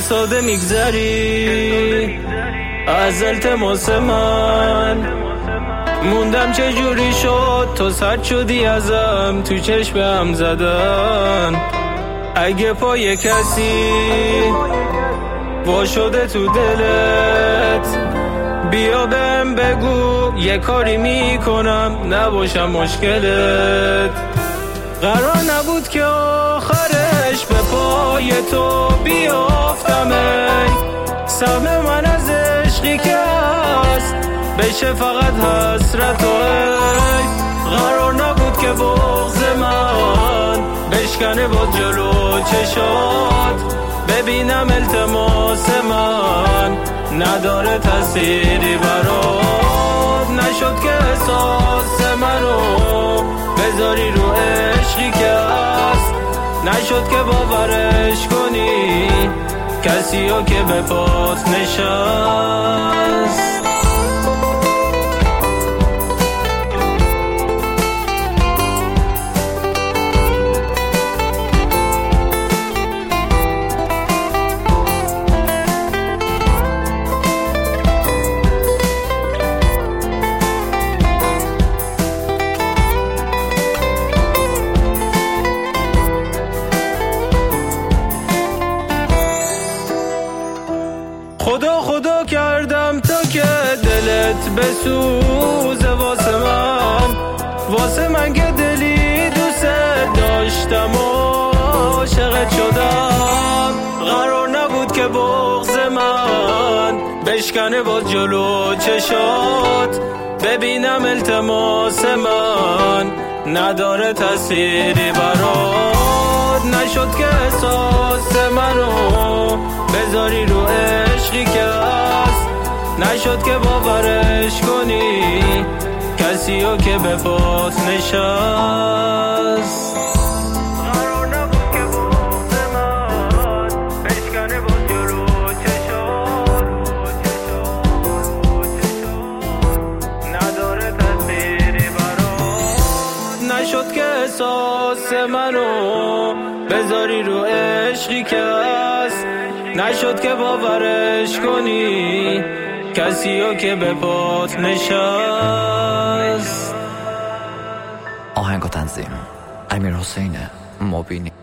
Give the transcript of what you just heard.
ساده میگذری از التماس من، موندم چجوری شد تو سرد شدی ازم تو چشم هم زدن. اگه پای کسی وا شده تو دلت بیا بهم بگو یه کاری میکنم نباشم مشکلت. قرار نبود که آخرش به پای تو بیافتم، سهم من از عشقی که هست بشه فقط حسرت و قرار نبود که بغض من بشکنه با جلو چشات، ببینم التماس من نداره تأثیری برات. نشد که احساس منو بذاری رو عشقی که هست، نشد که باورش کنی کسیو که به پات نشست. خدا کردم تا که دلت بسوزه واسه من که دلی دوست داشتم و عاشقت شدم. قرار نبود که بغض من بشکنه باز جلو چشات، ببینم التماس من نداره تأثیری برات. نشد که احساس منو بذاری رو عشقی که هست، نشد که باورش کنی کسیو که به پات نشست. قرار نبود که بغض من بشکنه با جلو چشات، نداره تأثیری برات. نشد که احساس منو بذاری رو عشقی که هست، نشد که باورش کنی کسیو که به پات نشست. آهنگ و تنظیم امیرحسین مبینی.